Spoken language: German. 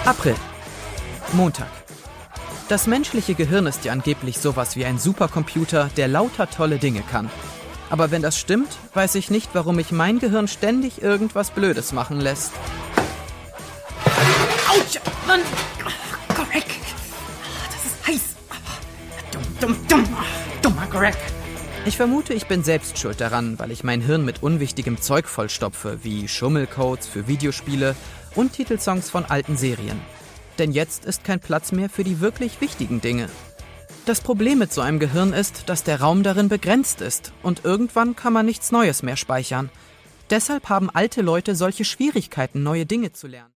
April. Montag. Das menschliche Gehirn ist ja angeblich sowas wie ein Supercomputer, der lauter tolle Dinge kann. Aber wenn das stimmt, weiß ich nicht, warum mich mein Gehirn ständig irgendwas Blödes machen lässt. Autsch! Mann! Greg! Das ist heiß! Dummer Greg! Ich vermute, ich bin selbst schuld daran, weil ich mein Hirn mit unwichtigem Zeug vollstopfe, wie Schummelcodes für Videospiele und Titelsongs von alten Serien. Denn jetzt ist kein Platz mehr für die wirklich wichtigen Dinge. Das Problem mit so einem Gehirn ist, dass der Raum darin begrenzt ist und irgendwann kann man nichts Neues mehr speichern. Deshalb haben alte Leute solche Schwierigkeiten, neue Dinge zu lernen.